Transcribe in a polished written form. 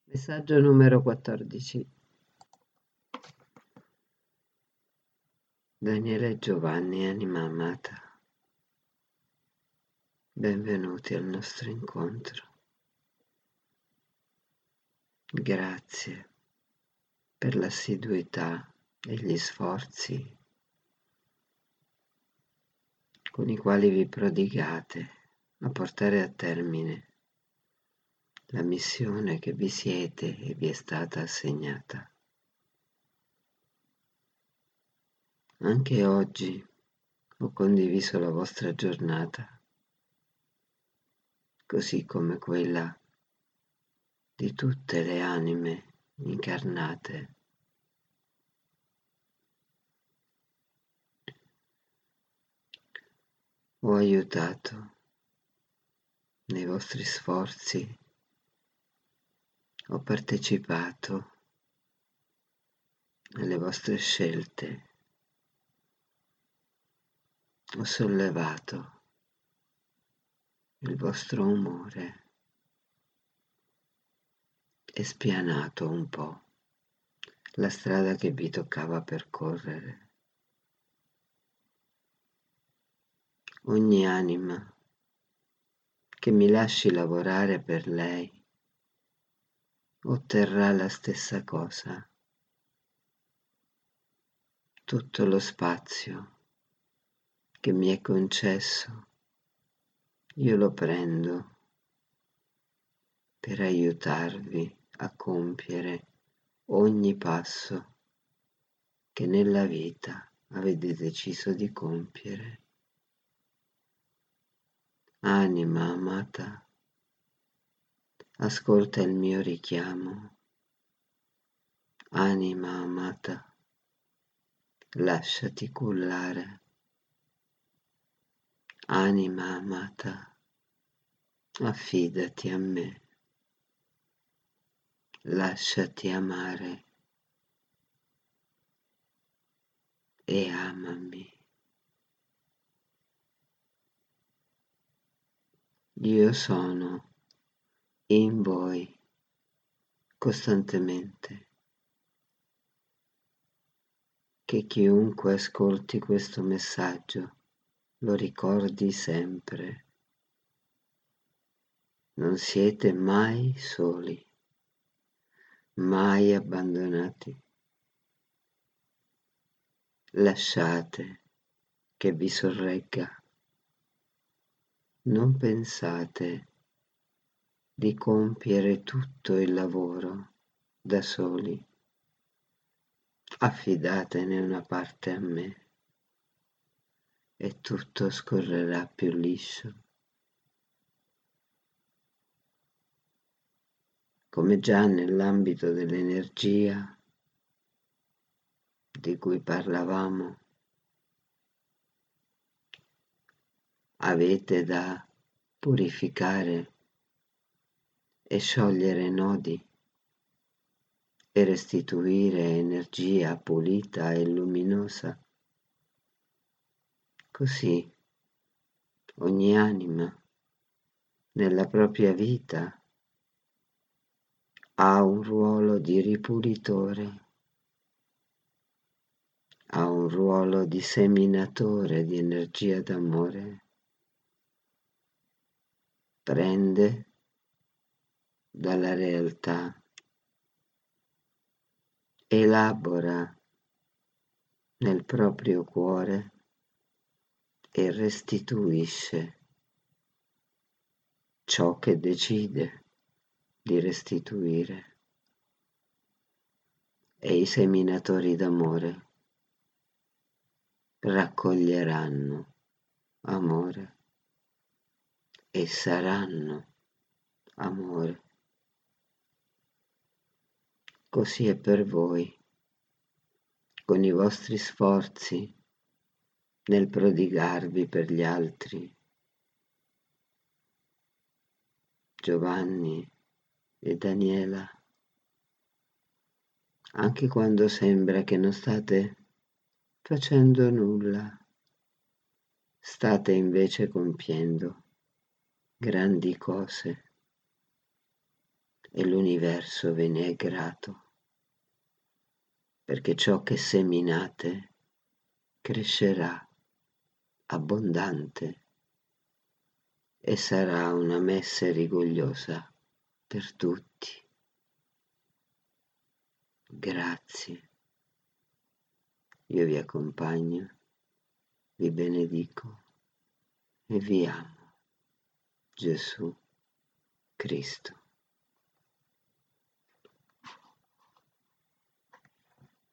Messaggio numero 14. Daniele e Giovanni, anima amata, benvenuti al nostro incontro. Grazie per l'assiduità e gli sforzi con i quali vi prodigate a portare a termine la missione che vi siete e vi è stata assegnata. Anche oggi ho condiviso la vostra giornata, così come quella di tutte le anime incarnate. Ho aiutato nei vostri sforzi, ho partecipato alle vostre scelte, ho sollevato il vostro umore e spianato un po' la strada che vi toccava percorrere. Ogni anima che mi lasci lavorare per lei otterrà la stessa cosa. Tutto lo spazio che mi è concesso, io lo prendo per aiutarvi a compiere ogni passo che nella vita avete deciso di compiere. Anima amata, ascolta il mio richiamo. Anima amata, lasciati cullare. Anima amata, affidati a me. Lasciati amare e amami. Io sono in voi costantemente. Che chiunque ascolti questo messaggio lo ricordi sempre. Non siete mai soli, mai abbandonati. Lasciate che vi sorregga. Non pensate di compiere tutto il lavoro da soli. Affidatene una parte a me e tutto scorrerà più liscio. Come già nell'ambito dell'energia di cui parlavamo, avete da purificare e sciogliere nodi e restituire energia pulita e luminosa. Così ogni anima nella propria vita ha un ruolo di ripulitore, ha un ruolo di seminatore di energia d'amore. Prende dalla realtà, elabora nel proprio cuore e restituisce ciò che decide di restituire. E i seminatori d'amore raccoglieranno amore e saranno amore. Così è per voi, con i vostri sforzi nel prodigarvi per gli altri. Giovanni e Daniela, anche quando sembra che non state facendo nulla, state invece compiendo grandi cose. e l'universo ve ne è grato, perché ciò che seminate crescerà abbondante e sarà una messe rigogliosa per tutti. Grazie, io vi accompagno, vi benedico e vi amo, Gesù Cristo.